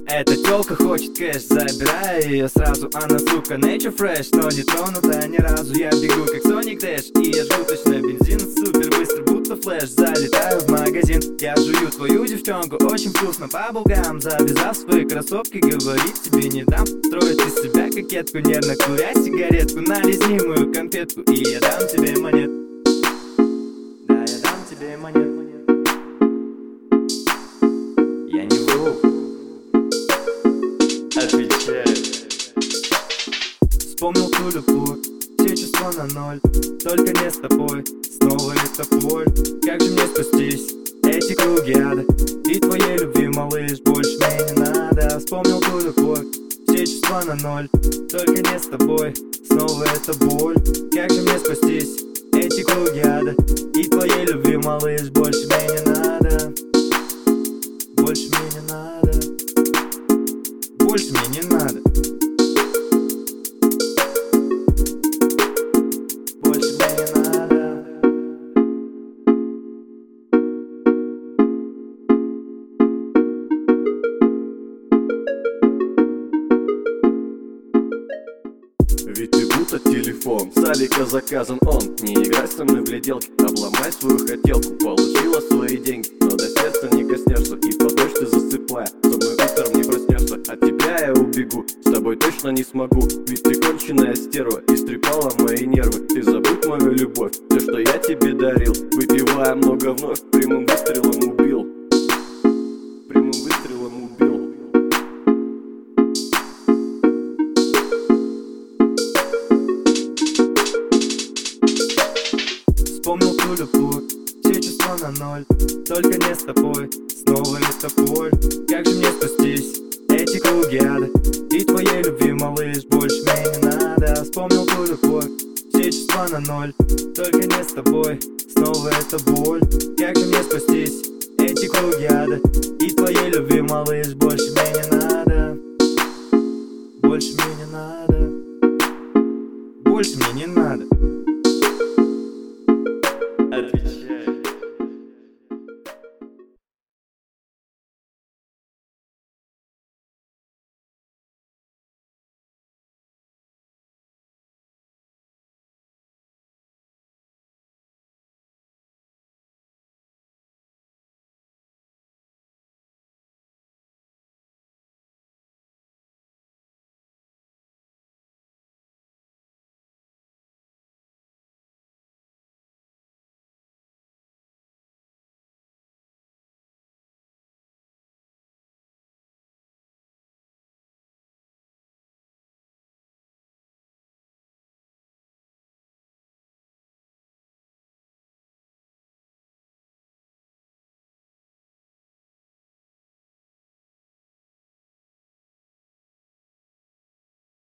Эта тёлка хочет кэш, забираю её сразу. Она, сука, nature fresh, но не тронута ни разу. Я бегу как Sonic Dash, и я жгу точно бензин. Супер быстро, будто флэш, залетаю в магазин. Я жую твою девчонку, очень вкусно, bubblegum. Завязав свои кроссовки, говорить тебе не дам. Строить из себя кокетку, нервно куря сигаретку. Нализни мою конфетку, и я дам тебе монет. Да, я дам тебе монет. Я не вру, отвечаю. Вспомнил ту любовь, все чувства на ноль. Только не с тобой, снова это боль. Как же мне спастись, эти круги ада? И твоей любви, малыш, больше мне не надо. Вспомнил ту любовь, все чувства на ноль. Только не с тобой, снова это боль. Как же мне спастись, эти круги ада? И твоей любви, малыш, больше мне не надо. Больше мне не надо. Больше мне не надо. Больше мне не надо. Ведь ты будто телефон, с Алика заказан он. Не играй со мной в гляделки, обломай свою хотелку. Получила свои деньги, но до сердца не коснешься. И под дождь ты засыпая, со мной утром не проснешься. От тебя я убегу, с тобой точно не смогу. Ведь ты конченая стерва, истрепала мои нервы. Ты забудь мою любовь, все, что я тебе дарил. Выпивая много вновь, прямым выстрелом убил. Прямым выстрелом убил. Вспомнил ту любовь, все чувства на ноль. Только не с тобой, снова это боль. Как же мне спастись, эти круги ада? И твоей любви, малыш, больше мне не надо. Вспомнил ту любовь, все чувства на ноль. Только не с тобой, снова это боль. Как же мне спастись, эти круги ада? И твоей любви, малыш, больше мне не надо. Больше мне не надо. Больше мне не надо.